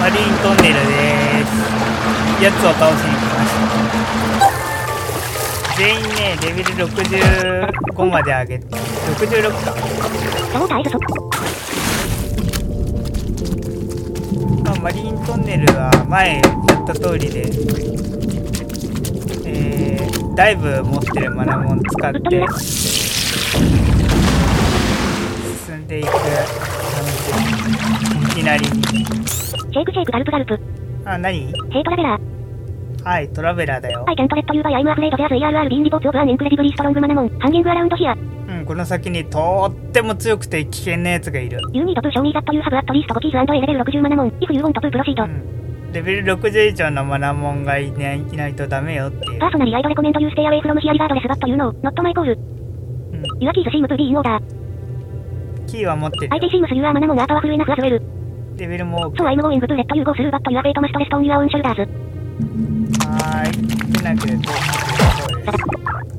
リントンネルです。やつを倒しに来ました。全員ね、レベル65まで上げて、66か。まあ、マリントンネルは前やった通りで、ダイブ持ってるマナモン使って進んでいく感じで、いきなり。 シェイクガルプガルプ。 あ、何？ ヘイトラベラー。 はい、トラベラーだよ。 I can't let you by I'm afraid there's ARR being reports of an incredibly strong manamon hanging around here. この先にとっても強くて危険なやつがいる。 You need to show me that you have at least 5 keys and A レベル60マナモン if you want to proceed. レベル60以上のマナモンがいないとダメよっていう。 Personally I'd recommend you stay away from here regardless but you know, not my call. Your keys seem to be in order. キーは持ってる。 IT seems you are manamon are powerful enough as well. レベルも So I'm going to let you go through but your fate must rest on your own shoulders. はーい。でなければどうです。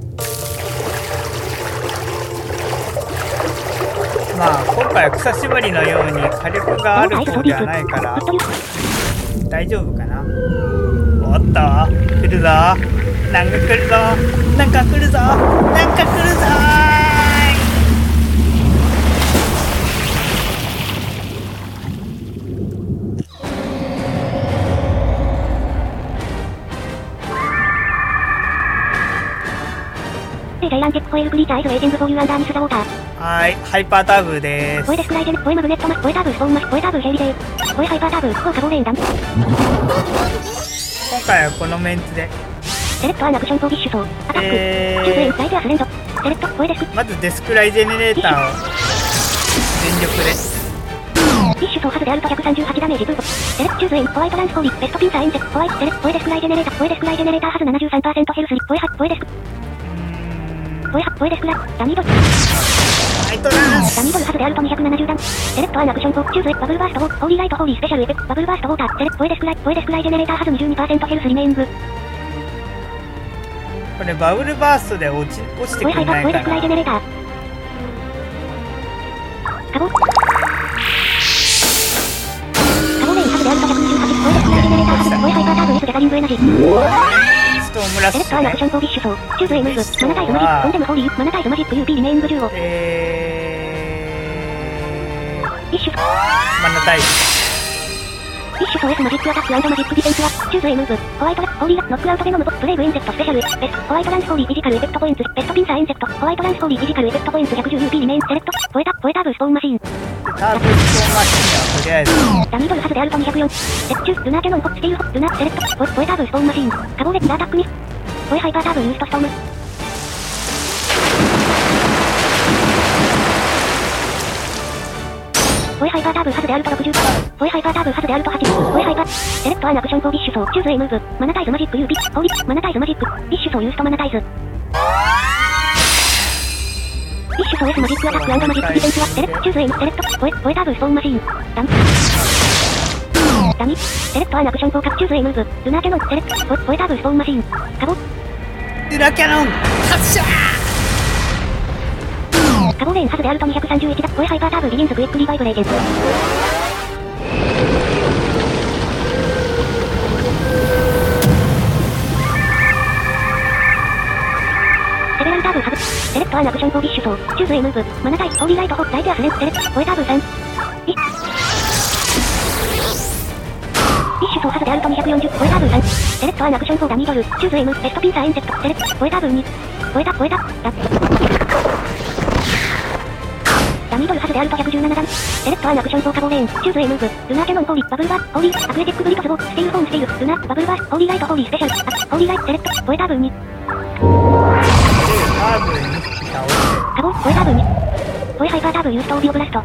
まあ今回は草縛りのように火力がある方ではないから大丈夫かな。おっと来るぞ、なんか来るぞ、なんか来るぞ、なんか来るぞジャイアンチェックホエールクリーチャーイズウェイティングフォーユーアンダーニスザウォーター。 はい、ハイパーターブです。 ホエデスクライジェネ、ホエマグネットマス、ホエターブストーンマス、ホエターブヘリデー、ホエハイパーターブ、効果ボーレーンダン。今回はこのメンツで。 セレクトアンアクションフォービッシュソー、アタック、チューズエイン、ライズアスレンド、セレクト、ホエデスク。 まずデスクライジェネレーターを全力で。 ビッシュソーハズであると138ダメージブート。セレクチューズエイン、ホワイトランスフォーリ、ベストピンサーインセ、ホワイトセレク、ホエデスクライジェネレーター、ホエデスクライジェネレーターハズ 73% ヘルスリ、ホエデスク。ホエデスクラ、ダミードル。ダミードルハズであると270ダン。セレクトアンアクションフォー、チューズエイ、バブルバーストウォー、ホーリーライトホーリースペシャルエフェクト、バブルバーストウォーター、セレク、ホエデスクライジェネレーターハズ 22% ヘルスリメイング。 これバブルバーストで落ちてくれないかな。 ホエデスクライジェネレーター。カボレインハズであると128、ホエデスクライジェネレーターハズ、ホエハイパーターブ S ゲタリングエナジー。 ストームラッシュ、 セレクトアンアクションフォービッシュソー、チューズエイムーブ、マナタイズマジック、コンデムホーリー、マナタイズマジック UP リメイング10を。ビッシュマナタイズ。 ビッシュソー S マジックアタック&マジックディフェンスは、チューズエイムーブ、ホワイトラ、ホーリーが、ノックアウトベノムボ、ブレイブインセクトスペシャル、ベスト、ホワイトランスホーリーフィジカルエフェクトポイント、ベストピンサーインセクト、ホワイトランスホーリーフィジカルエフェクトポイント 110UP リメインセレクト、ホエターブストーンマシーン。 ターブストーンマシーンはとりあえず。 ダミードルハズであると204、セクチュー、ルナーキャノンホ、スティールホ、ルナー、セレクト、ホエターブストーンマシーン、カボレッツアタックに、ホエハイパーターブユーストストーム。ホエハイパーターブハズであると60、ホエハイパーターブハズであると80、ホエハイパー、セレクトアンアクションフォービッシュソー、チューズエイムーブ、マナタイズマジック UP、ホーリー、マナタイズマジック、ビッシュソーユーストマナタイズ。ビッシュソー S マジックアタック&マジックディフェンスは、セレクト、チューズエイム、セレクト、ホエターブストーンマシーン、ダミ、セレクトアンアクションフォーカッチューズエイムーブ、ルナーキャノン、セレクト、ホエターブストーンマシーン、カボ、 ルナーキャノン、発射カボレインハズであると231だ、ホエハイパーターブビギンズクイックリバイブレーテン。セベラルターブハズ、セレクトアンアクションフォービッシュソー、チューズエイムーブ、マナタイ、ホーリーライトホ、ライトアスレン、セレクト、ホエターブ3。ビッシュソーハズであると240、ホエターブ3。セレクトアンアクションフォーダミードル、チューズエイム、ベストピンサーインセクト、セレクト、ホエターブ2。ホエタ、ダミードルハズであると117段。セレクトアンアクションフォーカボーレーン、チューズエイムーブ、ルナーキャノンホーリー、バブルバー、ホーリー、アクエティックブリトスボー、スティールフォームスティール、ルナー、バブルバー、ホーリーライトホーリースペシャル、ホーリーライト、セレクト、ホエターブ2。 ターブに倒してカボ、ホエターブ2。ホエハイパーターブユーストオービオブラスト。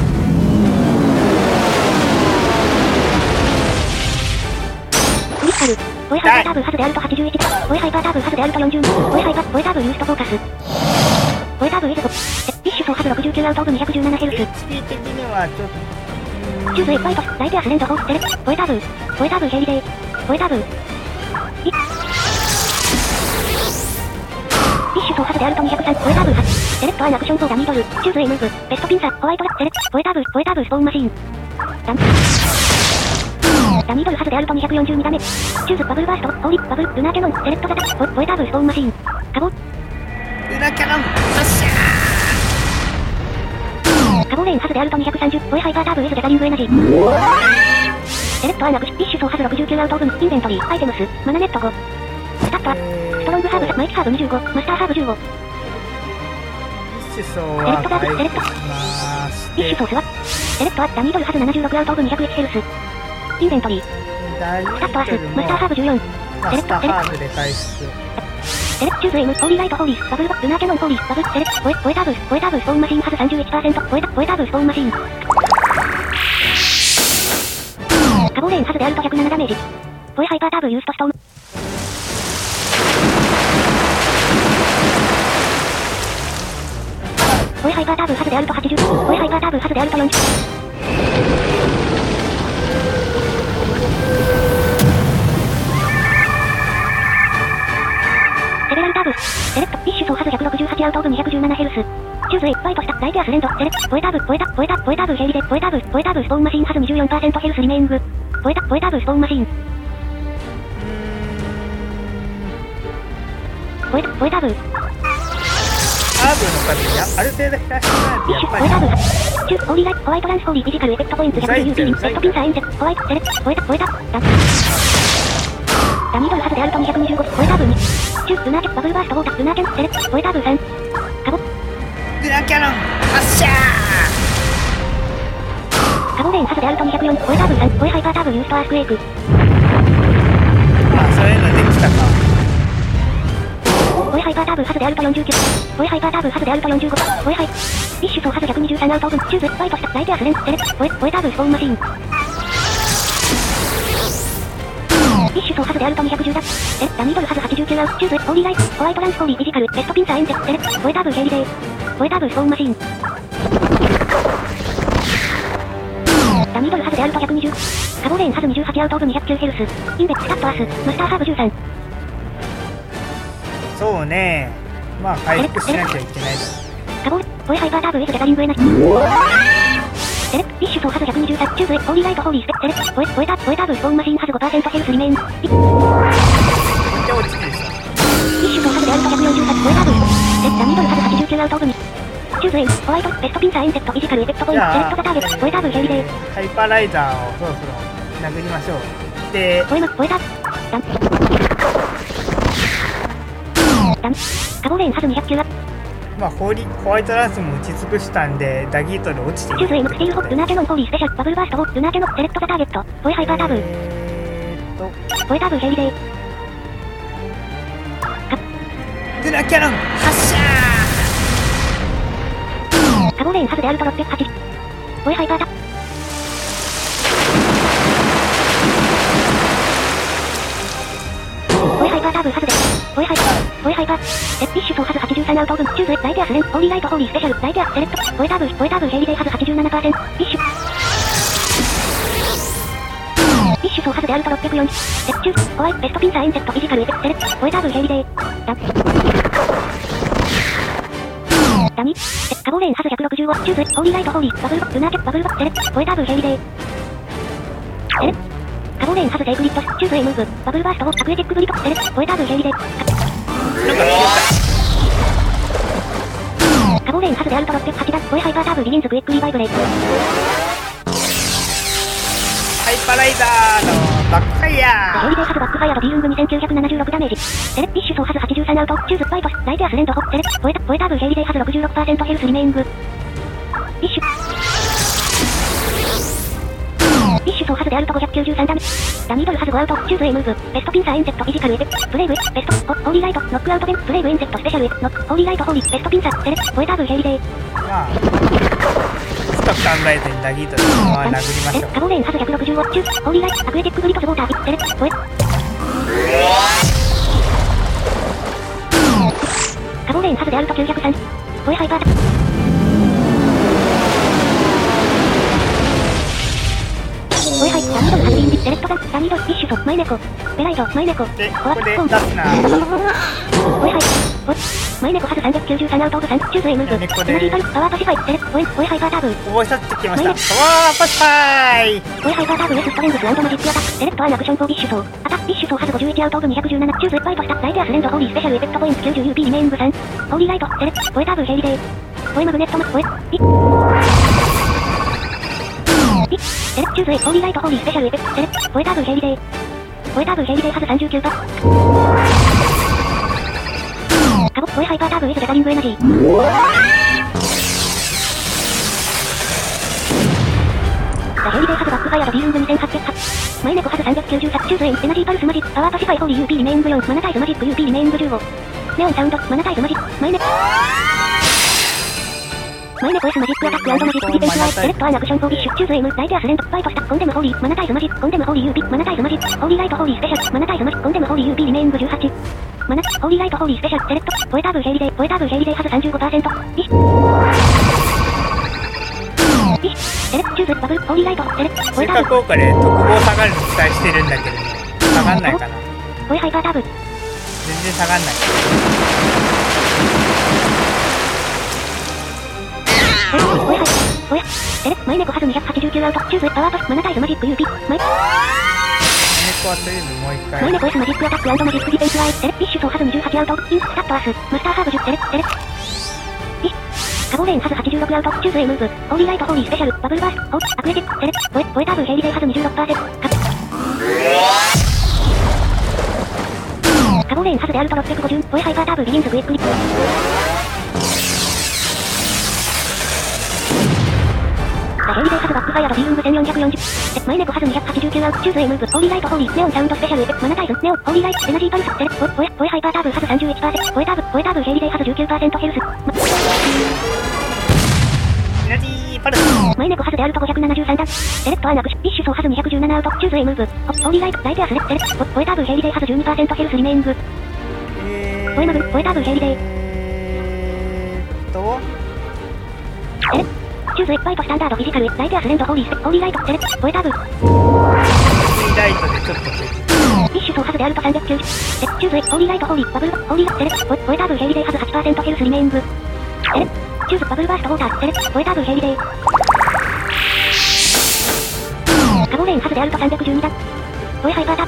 クリスタル、ホエハイパーターブハズであると81、ホエハイパーターブハズであると40、ホエターブユーストフォーカス。ホエターブイズボ、ビッシュソーハズ69アウトオブ217ヘルス。 HP 的にはちょっとチューズエイファイト、ライテアスレンドホーステレ、ホエターブヘリデー、ホエターブ。ビッシュソーハズであると203、ホエターブハズ、セレクトアンアクションフォーダミードル、チューズエイムーブ、ベストピンサー、ホワイトラ、セレクト、ホエターブ、ホエターブストーンマシーン。ダン。 ダニードルハズであると242ダメージ。チューズ、バブルバースト、ホーリー、バブル、ルナーキャノン、セレットザタ、ポエターブ、ストーンマシーン。カボ、 ルナキャノン、よっしゃカボレーンハズであると230、ポエハイパーターブ、エズ、ギャザリングエナジー。セレットアーナブシ、ティッシュソーハズ69アウトオブン、インベントリー、アイテムス、マナネット5。スタットアップ、ストロングハーブ、マイキハーブ25、マスターハーブ15。 ー。シソは回復しましティッシュて、 ソースはセレットはダニードルハズ76アウトオブ201ヘルス。インベントリー、 ダイスタットアース、 ートルもマスターハーブ14。 マスターハーブで回復。 セレッチューズエム、ホーリーライトホーリー、バブルバ、ルナーキャノンホーリー、バブル、セレッ、ポエターブ、ストーンマシンハズ 31%、ポエターブ、ストーンマシン。カボレーンハズであると107ダメージ。ポエハイパーターブユーストストーン。ポエハイパーターブハズであると80、ポエハイパーターブハズであると40。セベラルターブ、セレット、ティッシュソーハズ168アウトオブ217ヘルス。チューズエイ、ファイトした、ライテアスレンド、セレット、ポエターブ、ポエターブ、ヘリで、ポエターブ、ストーンマシンハズ 24% ヘルスリメイング。ポエターブ、ストーンマシン。ポエターブ、 ハーブの数やある程度減らしてないとティッシュ、 やっぱりポエターブ、チュー、ホーリーライト、ホワイトランスホーリー、フィジカルエフェクトポイント100ユーティリン、ベストピンサーエンゼット、ホワイト、セレット、ポエタ、ダニードルハズであると225、ポエターブ2、チュー、ルナーキャ、バブルバーストウォーター、ルナーキャン、セレット、ポエターブ3、カボ、 ルナキャノン発射カボレーンハズであると204、ポエターブ3、ポエハイパーターブユーストアースクエイク。 あ、そういうのできたか。 ポエハイパーターブハズであると49、ポエハイパーターブハズであると45、ポエハイ、ティッシュソーハズ123アウトオブン、チューズ、ファイトした、ライテアスレン、セレット、ポエターブストーンマシーン。ティッシュソーハズであると210だ、ダニードルハズ89アウト、チューズ、ホーリーライト、ホワイトランスホーリー、フィジカル、ベストピンサーエンゼット、セレット、ポエターブヘリデイ、ポエターブストーンマシーン。ダニードルハズであると120、カボレーンハズ28アウトオブ209ヘルス、インベックスタットアース、マスターハーブ13。 そうね。まあ回復しなきゃいけない。 カボレ、ポエハイパーターブエズギャザリングエナジー。セレット、ティッシュソーハズ123、チューズ、ホーリーライトホーリー、セレット、ポエターブストーンマシンハズ 5% ヘルスリメイン。 めっちゃ落ちてるさ。 ティッシュソーハズであると143、ポエターブ、ダニードルハズ89アウトオブ2。チューズエイ、ホワイト、ベストピンサーエンゼット、フィジカルエフェクトポイント、セレットザターゲット、ポエターブヘリデイ。 ハイパーライザーをそろそろ殴りましょう。で、 ポエタダン。カボレーンハズ209ア。 まあホワイトランスも打ち尽くしたんで、ダギートル落ちていチューズエイムスティールホップ、ルナーキャノンホーリースペシャル、バブルバーストホップ、ルナーキャノン、セレットザターゲット、ポエハイパーターブ、ポエターブヘリデイ。 ルナキャノン発射カボレーンハズであると680、ポエハイパーターブ。ポエハイパーターブハズで、ポエハイパー、ティッシュソーハズ83アウトオブン、チューズ、ライテアスレン、ホーリーライトホーリースペシャル、ライテア、セレット、ポエターブヘリデイハズ 87%、ティッシュソーハズであると640、チューズ、ホワイト、ベストピンサーエンゼット、フィジカルエフェクト、セレット、ポエターブヘリデイ、ダニ、カボレーンハズ165、チューズ、ホーリーライトホーリー、バブルバ、ルナーキャ、バブルバ、セレット、ポエターブヘリデイ、セレット、カボレーンハズセイクリット、チューズエムーブ、バブルバーストをアクエティックブリト、セレット、ポエターブヘリデイ。カボレーンハズであると608だ、ポエハイパーターブビギンズクイックリバイブレイ。 ハイパーライザーのバックファイヤヘリデイハズバックファイアドビーウング2976ダメージ。セレッティッシュソーハズ83アウト、チューズファイト、ライテアスレンドホッ、セレット、ポエターブヘリデイハズ 66% ヘルスリメイング。ティッシュソーハズであると593ダメ。ダニードルハズ5アウト、チューズエムーブ、ベストピンサーエンゼット、フィジカルエフェクト、ブレイブ、ベスト、ホーリーライト、ノックアウトベン、ブレイブエンゼット、スペシャルエノック、ホーリーライトホーリー、ベストピンサー、セレット、ポエターブヘリデイ。 まあ、深く考えずにダギートルを殴りましょう。 カボレーンハズ165、チューズ、ホーリーライト、アクエティックブリトスウォーター、セレット、ポエ。カボレーンハズであると903、ポエハイパータ。ポエハイ、ダニードルハズリンディ、セレットガン、ダニードル、ティッシュソ、マイネコ、ベライド、マイネコ、 で、ここで出すな。 ポエハイ、ポエ。 マイネコハズ393アウトオブ3、チューズエムーブ、エナジーパル、パワーパシファイ、セレ、ポエハイパーターブ。 おー、シャッてきました。わー、パスパイ。 ポエハイパーターブ、エスストレングス&マジックアタック、セレクトアンアクションフォービッシュソー。アタック、ビッシュソーハズ51アウトオブ217、チューズエッパイトした、ライデアスレンドホーリースペシャルエフェクトポイント 90UP リメイング3。ホーリーライト、セレ、ポエターブヘリデー。ポエマグネットマ、ポエ、ピピセレ、チューズエ、ホーリーライトホーリースペシャルエフェクト、セレ、ポエターブヘリデー。ポエターブヘリデーハズ39パ。カボ、ポエハイパーターブ S レタリングエナジー。ザヘリデーハズバックファイアドビーイング2800。マイネコハズ393、チューズエン、エナジーパルスマジック、パワーパシファイホーリー UP リメイング4、マナタイズマジック UP リメイング15。ネオンサウンド、マナタイズマジック、マイネコ S マジックアタック&マジックディフェンスワイ、セレクトアンアクションフォービッシュ、チューズエム、ライデアスレンド、ファイトした、コンデムホーリー、マナタイズマジック、コンデムホーリー UP、マナタイズマジック、ホーリーライトホーリースペシャル、マナタイズマジック、コンデムホーリー UP リメイング18。マナホーリーライトホーリースペシャル、セレクト、ポエターブヘリデー、ポエターブヘリデーハズ 35%。ビシセレクチューズバブル、ホーリーライト、セレクト、ポエ追ターブ。 加効果で特防下がるの期待してるんだけど、下がんないかな。 ポエハイパーターブ。 全然下がんない。 ポエハイ、ポエ、セレク、マイネコハズ289アウト、チューズパワーパス、マナタイズマジック UP、マイ猫はとりあえずもう一回。 マイネコ S マジックアタック&マジックディフェンスワイ、セレク、ビッシュソーハズ28アウト、イン、スタットアス、マスターハーブ10、セレク、セレク。ビシカボレーンハズ86アウト、チューズエムーブ、ホーリーライトホーリースペシャル、バブルバースト、ホーアクエティック、セレク、ポエターブヘリデーハズ 26%。カボレーンハズでアルト650、ポエハイパーターブビギンズクイックリップ。ザヘリデーハズバックファイアドビーイング1440。マイネコハズ289アウト、チューズエムーブ、ホーリーライトホーリー、ネオンサウンドスペシャルエフェクト、マナタイズ、ネオン、ホーリーライト、エナジーパルス、セレクト、ポエハイパーターブハズ 31%、ポエターブヘリデーハズ 19% ヘルス。 エナジーパルス。 マイネコハズでアルト573ダン。セレクトアンアクション、ビッシュソーハズ217アウト、チューズエムーブ、ホーリーライト、ライデアスレ、セレクト、ポエターブヘリデーハズ 12% ヘルスリメイング。ポエマグ、ポエターブヘリデー。セレクチューズエッパイトスタンダードフィジカル、ライデアスレンドホーリースペ、ホーリーライト、セレクト、ポエターブ。 ホーリーライトでちょっとビッシュソーハズでアルト390。セレクチューズエ、ホーリーライトホーリー、バブル、ホーリーラ、セレクト、ポエターブヘリデーハズ 8% ヘルスリメイング。セレクチューズバブルバーストウォーター、セレクト、ポエターブヘリデー。カボレーンハズでアルト312だ。ポエハイパーター。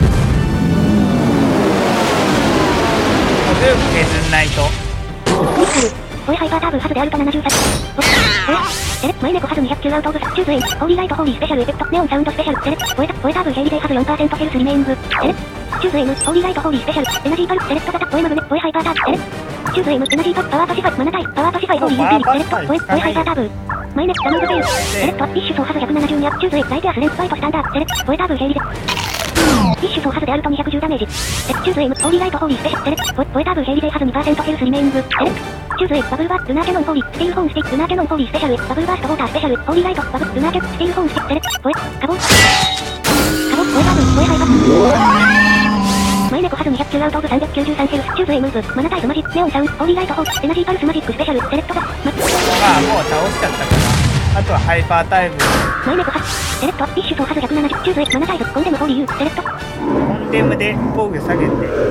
全部削んないと。 クリスタル、ポエハイパーターブハズでアルト73。ポエ、セレクマイネコハズ209アウトオブ、チューズエイ、ホーリーライトホーリースペシャルエフェクト、ネオンサウンドスペシャル、セレクポエターブヘリデーハズ 4% ヘルスリメイング。セレクチューズエム、ホーリーライトホーリースペシャル、エナジーパルス、セレクト型、ポエマグネ、ポエハイパーターブ、セレクチューズエム、エナジーパル、パワーパシファイ、マナタイ、パワーパシファイ、ホーリー UP、セレクト、ポエハイパーターブ。マイネコサムズベイル、セレクト、ビッシュソーハズ172ア、チューズエイ、ライデアスレンスパイトスタンダー、セレクト、ポエターブヘリデー。ビッシュソーハズでアルト210ダメージ。セレクチューズエム、ホーリーライトホーリースペシャル、セレクト、ポエターブヘリデーハズ 2% ヘルスリメイング。セレクトチューズエバブルバー、ルナーキャノンホーリー、スティールホーンスティック、ルナーキャノンホーリースペシャル、バブルバーストウォータースペシャル、ホーリーライト、バブル、ルナーキャノン、スティールホーンスティック、セレクト、ポエ、カボ、ポエターブ、ポエハイパー。マイネコハズ209アウトオブ393ヘルス、チューズエムーブ、マナタイズマジック、ネオンサウンド、ホーリーライトホース、エナジーパルスマジックスペシャル、セレクトが、 まあもう倒しちゃったから、あとはハイパータイム。 マイネコハズ、セレクト、ビッシュソーハズ170、チューズエ、マナタイズ、コンデムホーリーユー、セレクト。 コンデムで防御下げて。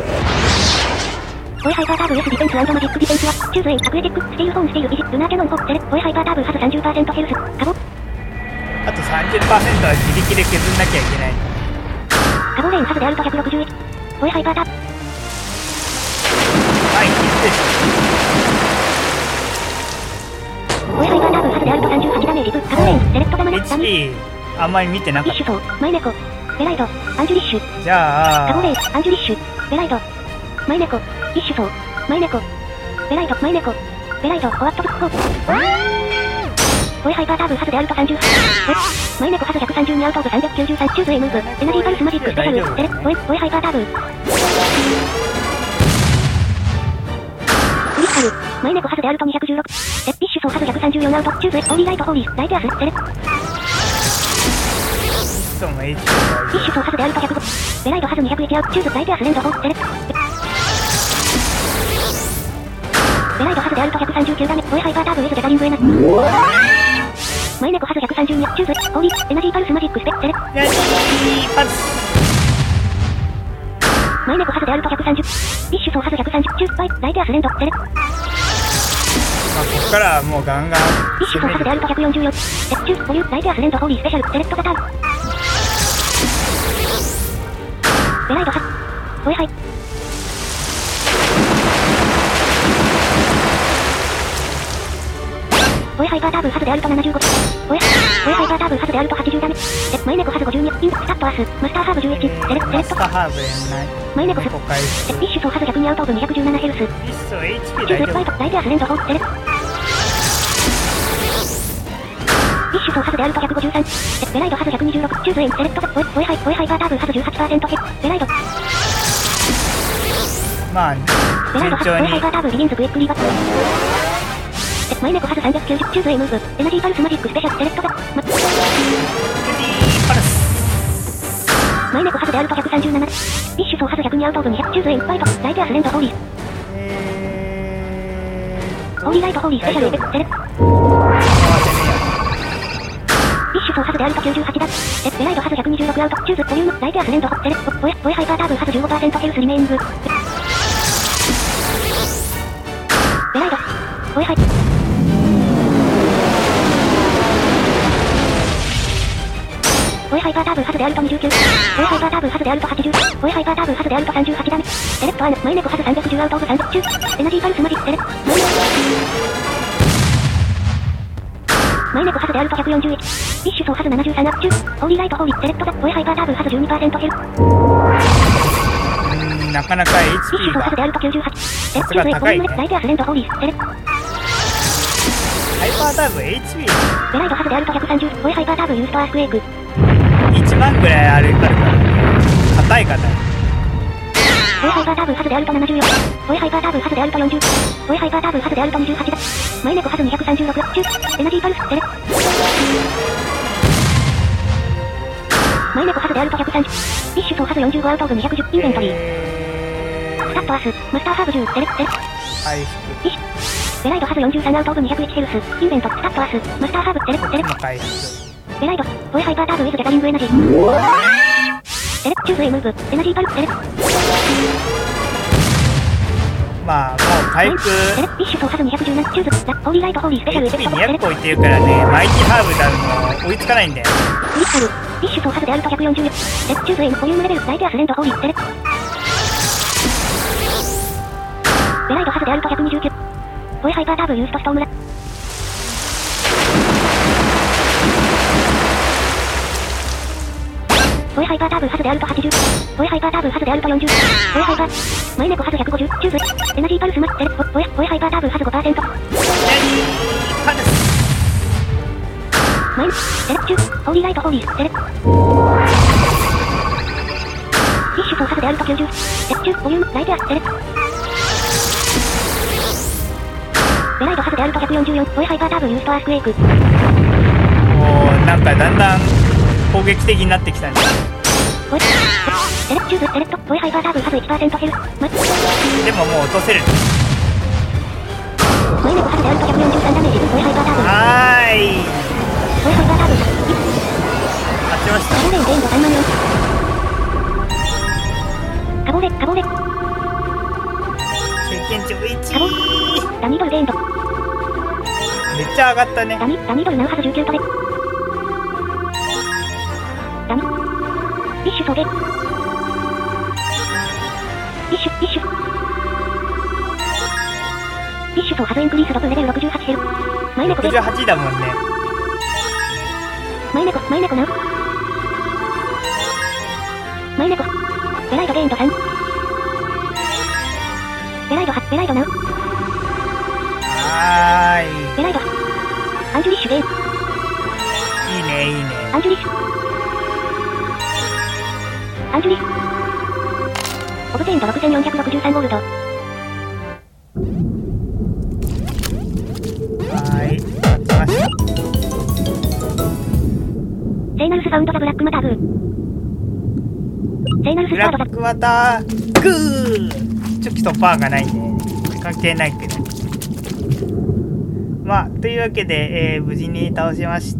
ポエハイパーターブ S ディフェンス&マジックディフェンスは、チューズエイ、アクエティック、スティールホーンスティール、ビジ、ルナーキャノンホー、セレク、ポエハイパーターブハズ 30% ヘルス、カボ。 あと 30% は自力で削んなきゃいけない。 カボレーンハズでアルト161。ポエハイパーターブ。 はい、 ポエハイパーターブハズでアルト38ダメージブ、カボレーン、セレクトダマナ、ダミ。 HP あんまり見てなかった。 ビッシュソー、マイネコ、ベライド、アンジュリッシュ。 じゃあカボレーン、アンジュリッシュ、ベライド、マイネコ、ビッシュソー、マイネコ、ベライド、マイネコ、ベライド、ホワットブックコート。ポエハイパーターブハズでアルト38。マイネコハズ132アウトオブ393、チューズエムーブ、エナジーパルスマジックスペシャル、セレク、ポエハイパーターブ。クリスタル、マイネコハズでアルト216。ビッシュソーハズ134アウト、チューズエ、ホーリーライトホーリー、ライデアス、セレク。 そうも HP ビッシュソーハズでアルト105。ベライドハズ201アウト、チューズ、ライデアス、レンドホー、セレク。ベライドハズでアルト139ダメ、ポエハイパーターブ S ジャガリングエナ。マイネコハズ132、チューズ、ホーリー、エナジーパルスマジックスペ、セレク。 エナジーパルス。 マイネコハズであると130。ビッシュソーハズ130。中、バイ、ライデアスレンド、セレ。 まあ、こっからはもうガンガンビッシュソーハズであると144。中、保留、ライデアスレンド、ホーリースペシャル、セレットパターン。ベライドハ。ホエハイ。ホエハイパーターブーハズであると75。ホエハイパーターブーハズであると80ダメ。マイネコハズ52。イン、スタットアース。マスターハーブ11。セレット。 マスターハーブやんない。 マイネコス。 ここ回復。 ビッシュソーハズ102アウトオブ217ヘルス。 ビッシュ HP 中、 大丈夫。 バイト、ライデアスレンド、ホー、セレット。ビッシュソーハズであると153。ベライドハズ126。中ズエン、セレット。ホエハイパーターブーハズ 18% ヘ。ベライド。 まあ、 ベライドハズ、ホエ順調にハイパーターブービギンズブエックリバック。マイネコハズ390。中ズエムーブ。エナジーパルスマジックスペシャル、セレット。 パルス。 マイネコハズであると137。ビッシュソーハズ102アウトオブ200。中ズエン、バイト、ライデアスレンド、ホーリー。ホーリーライト、ホーリースペシャル、エペック、セレット。ビッシュソーハズであると98だ。ベライドハズ126アウト。チューズ、ボリューム、ライデアスレンド、セレット。ホエハイパーターブーハズ 15% ヘルスリメイング。ベライド。ホエハイ。ホエハイパーターブーハズであると29。ホエハイパーターブーハズであると80。ホエハイパーターブーハズであると38ダメ。セレットアヌ、マイネコハズ310アウトオブ30。中、エナジーパルスマジック、セレット。マイネコハズであると141。ビッシュソーハズ73アップ中。ホーリーライトホーリー、セレットザ。ホエハイパーターブーハズ 12% ヘル。 なかなかビッシ HP がュソーハズであると98。セレット中ズエ、ボリュームレ、ライデアスレンドホーリー、セレット。 ハイパーターブ HP ベライドハズであると130。ホエハイパーターブーユーストアースクエイク。 1万ぐらいあるからね。硬い硬い。 ホエハイパーターブーハズであると74。ホエハイパーターブーハズであると40。ホエハイパーターブーハズであると28だ。マイネコハズ236。中、エナジーパルス、セレット。マイネコハズであると130。ビッシュソーハズ45アウトオブ210。インベントリー。スタットアース、マスターハーブ10。セレット、セレット。 回復。 ビッシュ。ベライドハズ43アウトオブ201ヘルス。インベント、スタットアース、マスターハーブ、セレット、セレット。 回復。 ベライド、ホエハイパーターブウィズギャザリングエナジー。セレット、チューズエムーブ、エナジーパルス、セレット。 まあ、もう回復。 セレット、ビッシュソーハズ217。チューズ、ラ、ホーリーライトホーリースペシャルエフェクト、セレッ HP200 ト。 個いってるからね、マイティハーブダウンも追いつかないんだよ。 クリスタル、ビッシュソーハズであると140。セレット、チューズエム、ボリュームレベル、ライデアスレンドホーリー、セレット。ベライドハズであると129。ホエハイパーターブユーストストームラ。ホエハイパーターブーハズであると80。ホエハイパーターブーハズであると40。ホエハイパー。マイネコハズ150。チューズ。エナジーパルスマッセレ。ホエハイパーターブーハズ 5%。 パルス。 マイネセレッチュー。ホーリーライトホーリー。セレ。ビッシュソーハズであると90。セレッチュー。ボリューム。ライデアス。セレ。ベライドハズであると144。ホエハイパーターブーユーストアースクエイク。 もう、なんかだんだん攻撃的になってきたね。 ホエセレッチューズ。セレット。ホエハイパーターブーハズ 1% ヘルス。 でももう落とせる。 マイネコハズであると143ダメージ。ホエハイパーターブー。 はーい。 ホエハイパーターブー。 勝ちました。 カボレンレンド3万4。カボレ、カボレ。 経験値1。 ダニドルレンド。 めっちゃ上がったね。 ダニドルナウハズ19トレ。ダニ。ビッシュソゲ。ビッシュ。ビッシュソーハズエンクリースドブレベル68ヘル。マイネコで。 68だもんね。 マイネコナウ。マイネコ。ベライドレンド3。ベライドナウ。 はーい。 ベライド。アンジュリッシュゲン。 いいね、いいね。 アンジュリッシュ。オブテインド6463ゴールド。 はーい。勝ちました。 セイナルスサウンドザブラックマターグー。セイナルスブラスタードザ。 ックワターグー。チョキとパーがないんで、関係ないけど。まあ、というわけで、無事に倒しまして、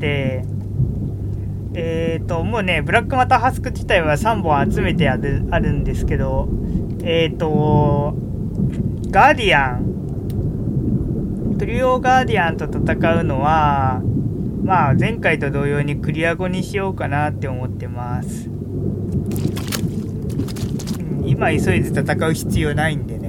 もうね、ブラックマターハスク自体は3本集めてあるんですけど、 ガーディアン、トリオガーディアンと戦うのは、まあ前回と同様にクリア後にしようかなって思ってます。今急いで戦う必要ないんでね。